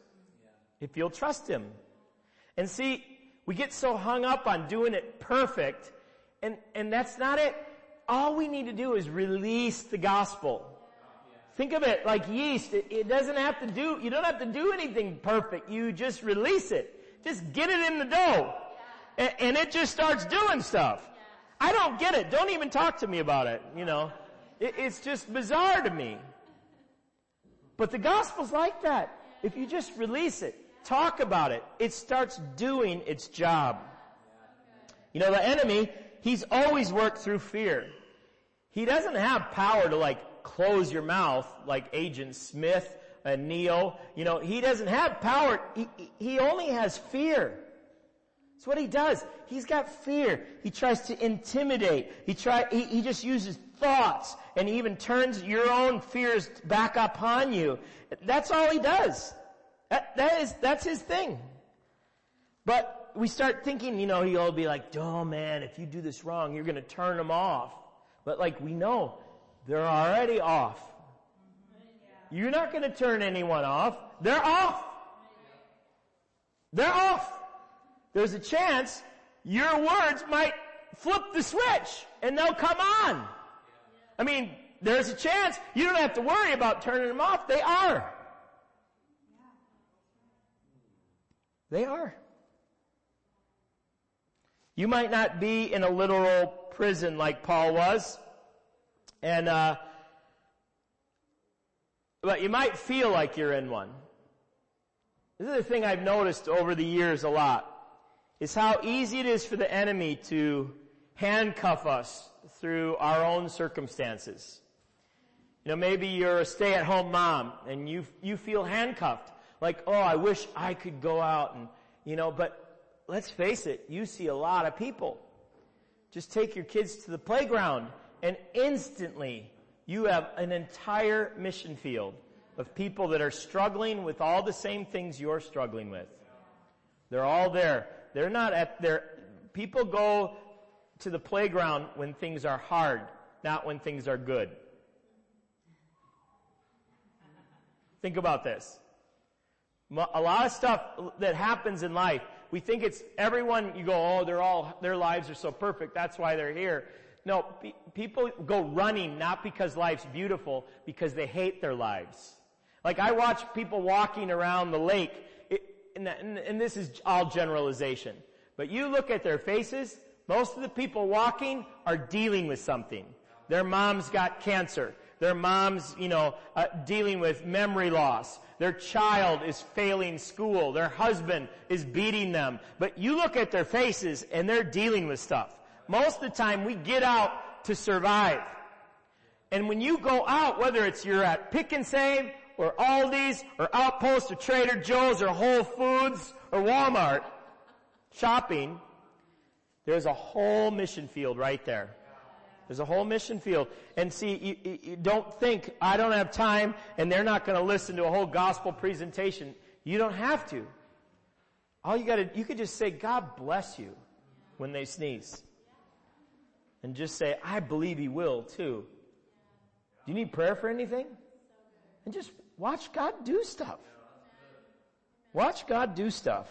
A: if you'll trust Him. And see, we get so hung up on doing it perfect, and, and that's not it. All we need to do is release the gospel. Think of it like yeast. It, it doesn't have to do, you don't have to do anything perfect. You just release it. Just get it in the dough. And, and it just starts doing stuff. I don't get it. Don't even talk to me about it, you know. It, it's just bizarre to me. But the gospel's like that. If you just release it, talk about it, it starts doing its job. You know, the enemy, he's always worked through fear. He doesn't have power to like close your mouth like Agent Smith and Neo. You know, he doesn't have power. He, he only has fear. That's what he does. He's got fear. He tries to intimidate. He try, he, he just uses thoughts, and he even turns your own fears back upon you. That's all he does. That, that is, that's his thing. But we start thinking, you know, he'll be like, oh man, if you do this wrong, you're going to turn them off. But like we know, they're already off. You're not going to turn anyone off. They're off. They're off. There's a chance your words might flip the switch and they'll come on. I mean, there's a chance you don't have to worry about turning them off. They are. They are. You might not be in a literal prison like Paul was, and uh, but you might feel like you're in one. This is the thing I've noticed over the years a lot, is how easy it is for the enemy to handcuff us through our own circumstances. You know, maybe you're a stay-at-home mom and you you feel handcuffed. Like, oh, I wish I could go out and You know, but let's face it, you see a lot of people. Just take your kids to the playground and instantly you have an entire mission field of people that are struggling with all the same things you're struggling with. They're all there. They're not at their, people go to the playground when things are hard, not when things are good. Think about this. A lot of stuff that happens in life, we think it's everyone, you go, oh, they're all, their lives are so perfect, that's why they're here. No, pe- people go running not because life's beautiful, because they hate their lives. Like I watch people walking around the lake, it, and, and, and this is all generalization. But you look at their faces, most of the people walking are dealing with something. Their mom's got cancer. Their mom's, you know, uh, dealing with memory loss. Their child is failing school. Their husband is beating them. But you look at their faces and they're dealing with stuff. Most of the time we get out to survive. And when you go out, whether it's you're at Pick and Save or Aldi's or Outpost or Trader Joe's or Whole Foods or Walmart shopping, there's a whole mission field right there. There's a whole mission field. And see, you, you don't think, I don't have time and they're not going to listen to a whole gospel presentation. You don't have to. All you gotta, you could just say, God bless you when they sneeze. And just say, I believe He will too. Do you need prayer for anything? And just watch God do stuff. Watch God do stuff.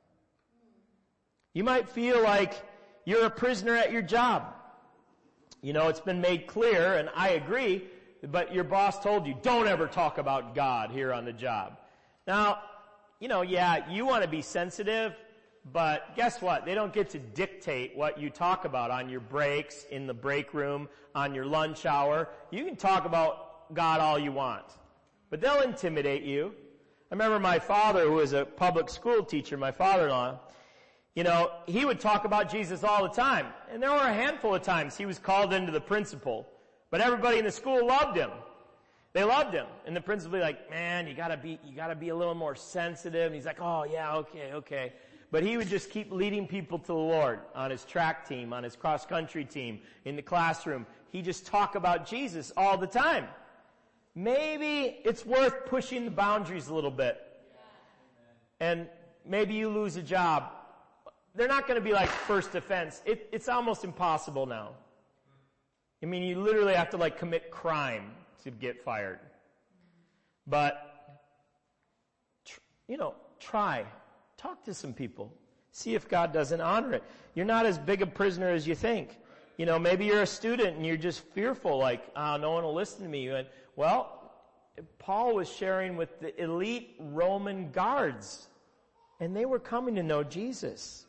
A: You might feel like you're a prisoner at your job. You know, it's been made clear, and I agree, but your boss told you, don't ever talk about God here on the job. Now, you know, yeah, you want to be sensitive, but guess what? They don't get to dictate what you talk about on your breaks, in the break room, on your lunch hour. You can talk about God all you want, but they'll intimidate you. I remember my father, who was a public school teacher, my father-in-law, you know, he would talk about Jesus all the time. And there were a handful of times he was called into the principal. But everybody in the school loved him. They loved him. And the principal would be like, man, you gotta be, you gotta be a little more sensitive. And he's like, oh yeah, okay, okay. But he would just keep leading people to the Lord on his track team, on his cross-country team, in the classroom. He just talked about Jesus all the time. Maybe it's worth pushing the boundaries a little bit. And maybe you lose a job. They're not going to be like first offense. It, it's almost impossible now. I mean, you literally have to like commit crime to get fired. But, tr- you know, try. Talk to some people. See if God doesn't honor it. You're not as big a prisoner as you think. You know, maybe you're a student and you're just fearful, like, oh, no one will listen to me. And, well, Paul was sharing with the elite Roman guards, and they were coming to know Jesus.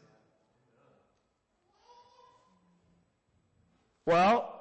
A: Well,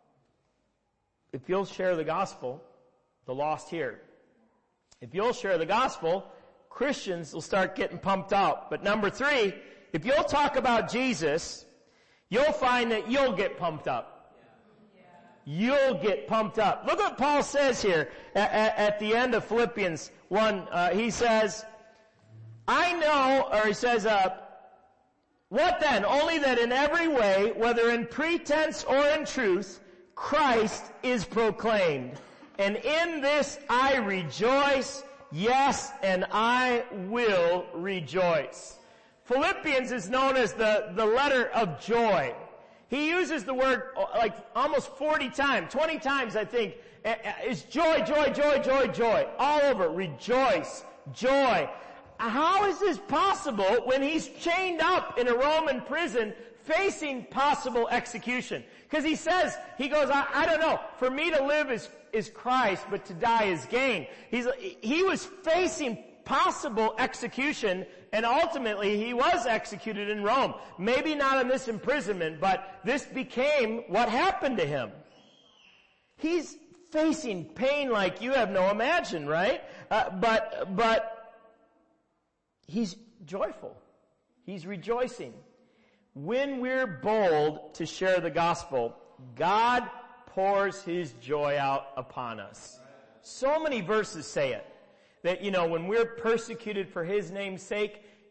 A: if you'll share the gospel, the lost hear. If you'll share the gospel, Christians will start getting pumped out. But number three, if you'll talk about Jesus, you'll find that you'll get pumped up. You'll get pumped up. Look what Paul says here at, at, at the end of Philippians one. Uh, he says, I know, or he says, uh, what then? Only that in every way, whether in pretense or in truth, Christ is proclaimed. And in this I rejoice, yes, and I will rejoice. Philippians is known as the, the letter of joy. He uses the word like almost forty times, twenty times I think. It's joy, joy, joy, joy, joy. All over. Rejoice, joy. How is this possible when he's chained up in a Roman prison facing possible execution? Because he says, he goes, I, I don't know, for me to live is, is Christ, but to die is gain. He's, he was facing possible execution, and ultimately he was executed in Rome. Maybe not in this imprisonment, but this became what happened to him. He's facing pain like you have no imagine, right? Uh, but, but, he's joyful. He's rejoicing. When we're bold to share the gospel, God pours His joy out upon us. So many verses say it. That, you know, when we're persecuted for His name's sake,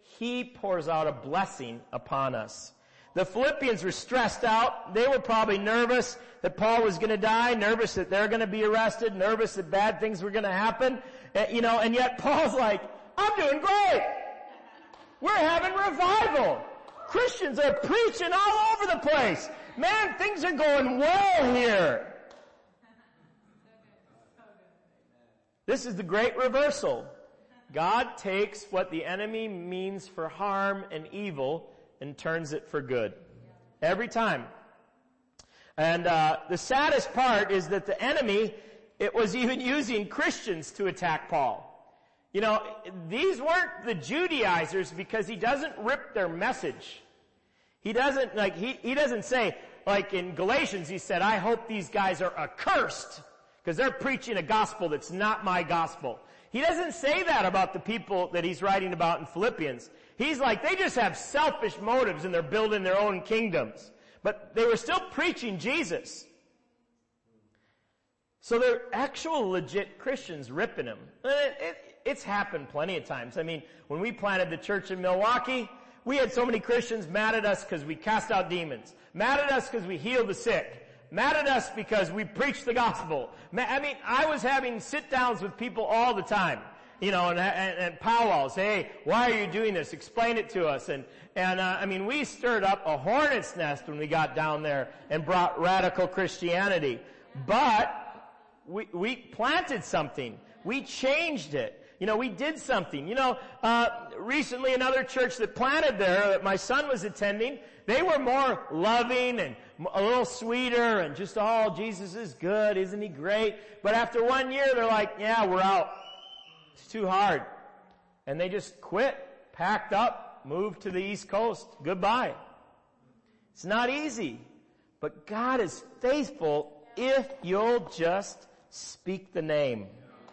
A: He pours out a blessing upon us. The Philippians were stressed out. They were probably nervous that Paul was going to die, nervous that they're going to be arrested, nervous that bad things were going to happen. Uh, you know, and yet Paul's like, I'm doing great. We're having revival. Christians are preaching all over the place. Man, things are going well here. This is the great reversal. God takes what the enemy means for harm and evil and turns it for good. Every time. And uh, the saddest part is that the enemy, it was even using Christians to attack Paul. You know, these weren't the Judaizers because he doesn't rip their message. He doesn't, like, he, he doesn't say, like in Galatians, he said, I hope these guys are accursed because they're preaching a gospel that's not my gospel. He doesn't say that about the people that he's writing about in Philippians. He's like, they just have selfish motives and they're building their own kingdoms. But they were still preaching Jesus. So they're actual legit Christians ripping him. It, it, it's happened plenty of times. I mean, when we planted the church in Milwaukee, we had so many Christians mad at us because we cast out demons. Mad at us because we healed the sick. Mad at us because we preached the gospel. I mean, I was having sit-downs with people all the time. You know, and, and, and powwows. Hey, why are you doing this? Explain it to us. And, and, uh, I mean, we stirred up a hornet's nest when we got down there and brought radical Christianity. But we, we planted something. We changed it. You know, we did something. You know, uh, recently another church that planted there that my son was attending, they were more loving and a little sweeter and just, oh, Jesus is good. Isn't he great? But after one year, they're like, yeah, we're out. It's too hard. And they just quit, packed up, moved to the East Coast. Goodbye. It's not easy. But God is faithful if you'll just speak the name.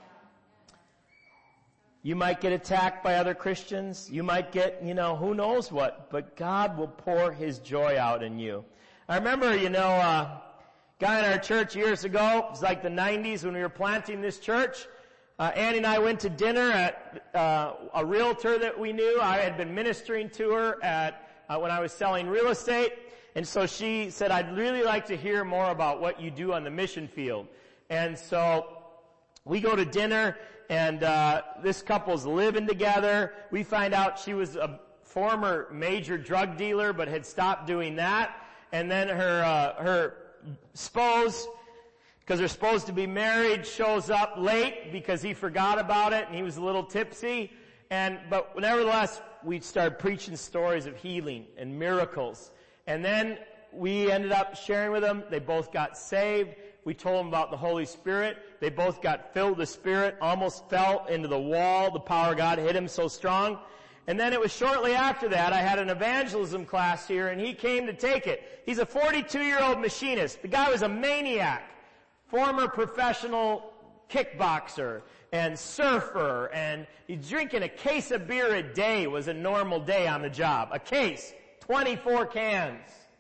A: You might get attacked by other Christians. You might get, you know, who knows what. But God will pour His joy out in you. I remember, you know, a guy in our church years ago, it was like the nineties when we were planting this church. Uh, Annie and I went to dinner at uh, a realtor that we knew. I had been ministering to her at uh, when I was selling real estate. And so she said, I'd really like to hear more about what you do on the mission field. And so we go to dinner, and uh this couple's living together. We find out she was a former major drug dealer but had stopped doing that. And then her uh her spouse, because they're supposed to be married, shows up late because he forgot about it and he was a little tipsy. And, but nevertheless, we started preaching stories of healing and miracles. And then we ended up sharing with them. They both got saved. We told them about the Holy Spirit. They both got filled with the Spirit, almost fell into the wall. The power of God hit him so strong. And then it was shortly after that, I had an evangelism class here and he came to take it. He's a forty-two-year-old machinist. The guy was a maniac. Former professional kickboxer and surfer, and he's drinking a case of beer a day was a normal day on the job. A case, twenty-four cans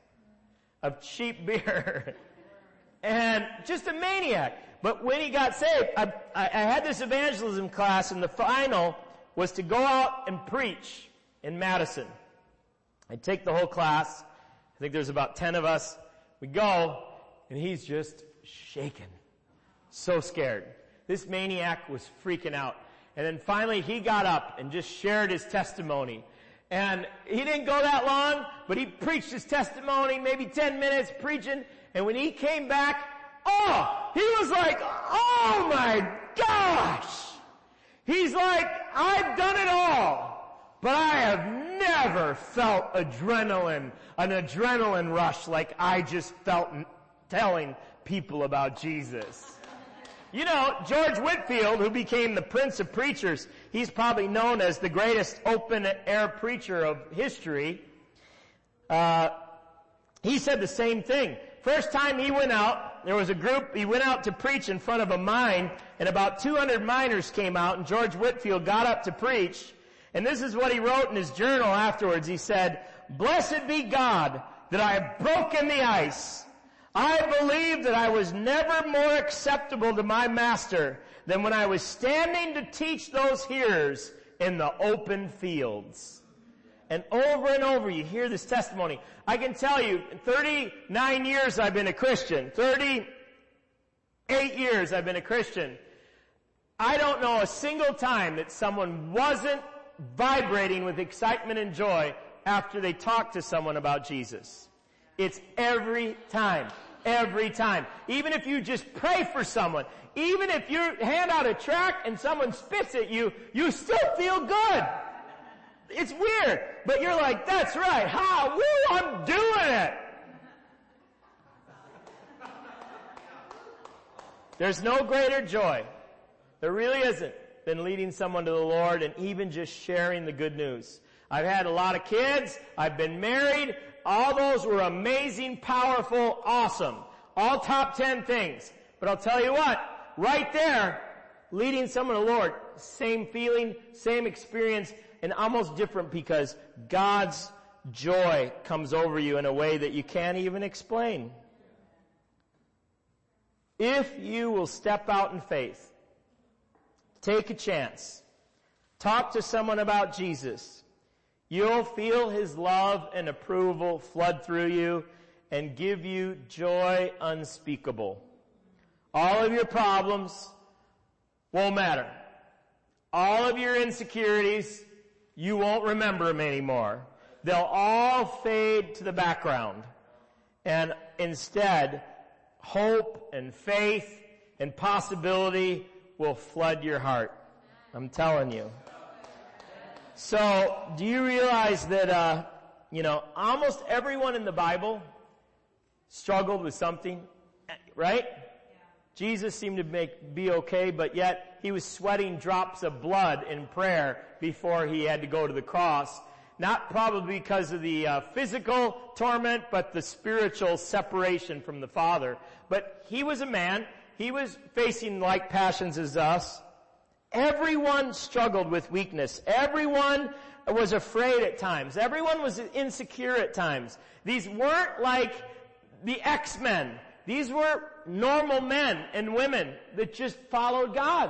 A: of cheap beer. And just a maniac. But when he got saved, I, I, I had this evangelism class, and the final was to go out and preach in Madison. I'd take the whole class. I think there's about ten of us. We go, and he's just shaken. So scared. This maniac was freaking out. And then finally he got up and just shared his testimony. And he didn't go that long, but he preached his testimony, maybe ten minutes preaching. And when he came back, oh, he was like, oh my gosh. He's like, I've done it all, but I have never felt adrenaline, an adrenaline rush like I just felt telling people about Jesus. You know, George Whitefield, who became the Prince of Preachers, he's probably known as the greatest open-air preacher of history. Uh, he said the same thing. First time he went out, there was a group, he went out to preach in front of a mine, and about two hundred miners came out, and George Whitefield got up to preach, and this is what he wrote in his journal afterwards. He said, "Blessed be God that I have broken the ice. I believe that I was never more acceptable to my master than when I was standing to teach those hearers in the open fields." And over and over you hear this testimony. I can tell you, in thirty-nine years I've been a Christian. thirty-eight years I've been a Christian. I don't know a single time that someone wasn't vibrating with excitement and joy after they talked to someone about Jesus. It's every time. Every time. Even if you just pray for someone, even if you hand out a tract and someone spits at you, you still feel good. It's weird, but you're like, that's right, ha, woo, I'm doing it. There's no greater joy, there really isn't, than leading someone to the Lord and even just sharing the good news. I've had a lot of kids, I've been married, all those were amazing, powerful, awesome. All top ten things. But I'll tell you what, right there, leading someone to the Lord, same feeling, same experience, and almost different because God's joy comes over you in a way that you can't even explain. If you will step out in faith, take a chance, talk to someone about Jesus, you'll feel His love and approval flood through you and give you joy unspeakable. All of your problems won't matter. All of your insecurities, you won't remember them anymore. They'll all fade to the background. And instead, hope and faith and possibility will flood your heart. I'm telling you. So, do you realize that, uh, you know, almost everyone in the Bible struggled with something, right? Yeah. Jesus seemed to make, be okay, but yet he was sweating drops of blood in prayer before he had to go to the cross. Not probably because of the uh, physical torment, but the spiritual separation from the Father. But he was a man. He was facing like passions as us. Everyone struggled with weakness. Everyone was afraid at times. Everyone was insecure at times. These weren't like the X-Men. These were normal men and women that just followed God.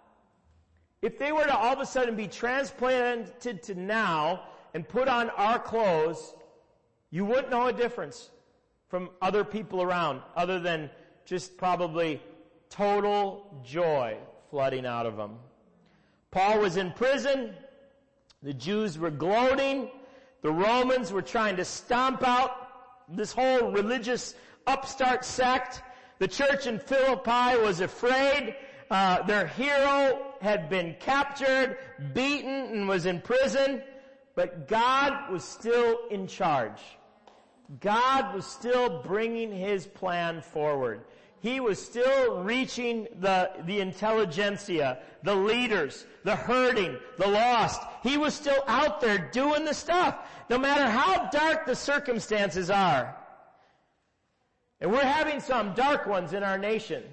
A: If they were to all of a sudden be transplanted to now and put on our clothes, you wouldn't know a difference from other people around other than just probably total joy flooding out of them. Paul was in prison. The Jews were gloating. The Romans were trying to stomp out this whole religious upstart sect. The church in Philippi was afraid. Uh, their hero had been captured, beaten, and was in prison. But God was still in charge. God was still bringing His plan forward. He was still reaching the, the intelligentsia, the leaders, the hurting, the lost. He was still out there doing the stuff, no matter how dark the circumstances are. And we're having some dark ones in our nation.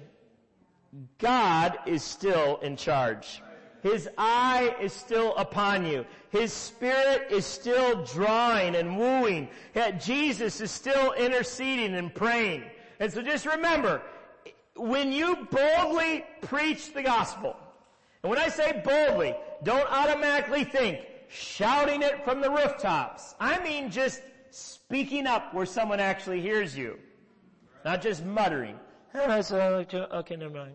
A: God is still in charge. His eye is still upon you. His Spirit is still drawing and wooing. Yet Jesus is still interceding and praying. And so just remember, when you boldly preach the gospel, and when I say boldly, don't automatically think shouting it from the rooftops. I mean just speaking up where someone actually hears you. Not just muttering. Okay, never mind.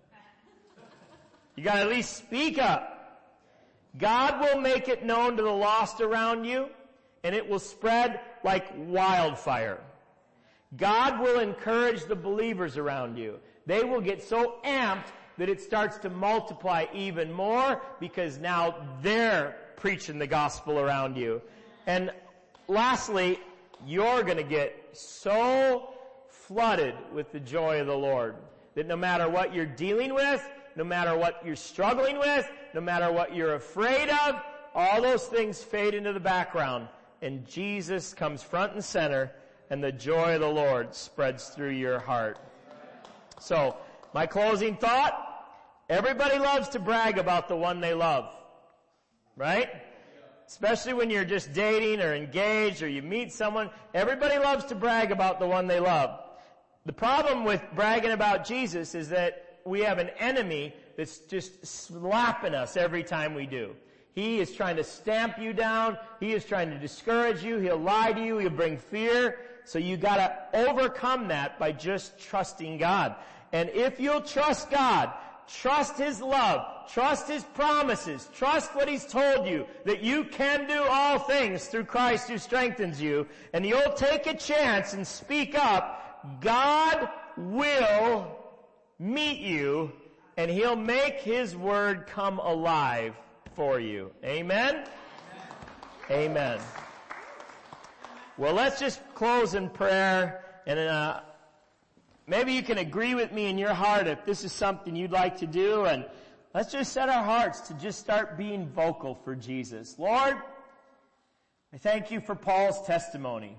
A: You gotta at least speak up. God will make it known to the lost around you, and it will spread like wildfire. God will encourage the believers around you. They will get so amped that it starts to multiply even more because now they're preaching the gospel around you. And lastly, you're going to get so flooded with the joy of the Lord that no matter what you're dealing with, no matter what you're struggling with, no matter what you're afraid of, all those things fade into the background and Jesus comes front and center and the joy of the Lord spreads through your heart. So, my closing thought, everybody loves to brag about the one they love. Right? Especially when you're just dating or engaged or you meet someone, everybody loves to brag about the one they love. The problem with bragging about Jesus is that we have an enemy that's just slapping us every time we do. He is trying to stamp you down. He is trying to discourage you. He'll lie to you. He'll bring fear. So you gotta overcome that by just trusting God. And if you'll trust God, trust His love, trust His promises, trust what He's told you, that you can do all things through Christ who strengthens you, and you'll take a chance and speak up, God will meet you, and He'll make His word come alive for you. Amen? Amen. Well, let's just close in prayer, and uh, maybe you can agree with me in your heart if this is something you'd like to do, and let's just set our hearts to just start being vocal for Jesus. Lord, I thank you for Paul's testimony.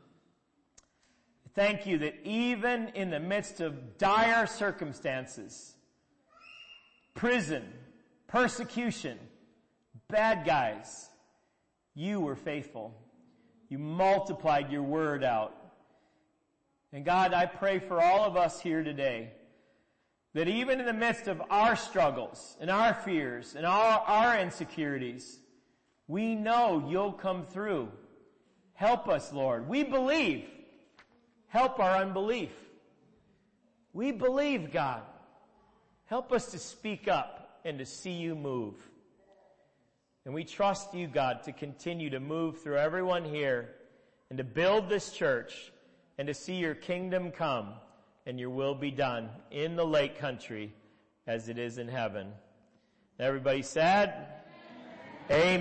A: I thank you that even in the midst of dire circumstances, prison, persecution, bad guys, you were faithful. You multiplied your word out. And God, I pray for all of us here today that even in the midst of our struggles and our fears and our, our insecurities, we know you'll come through. Help us, Lord. We believe. Help our unbelief. We believe, God. Help us to speak up and to see you move. And we trust you, God, to continue to move through everyone here and to build this church and to see your kingdom come and your will be done in the Lake Country as it is in heaven. Everybody said? Amen. Amen.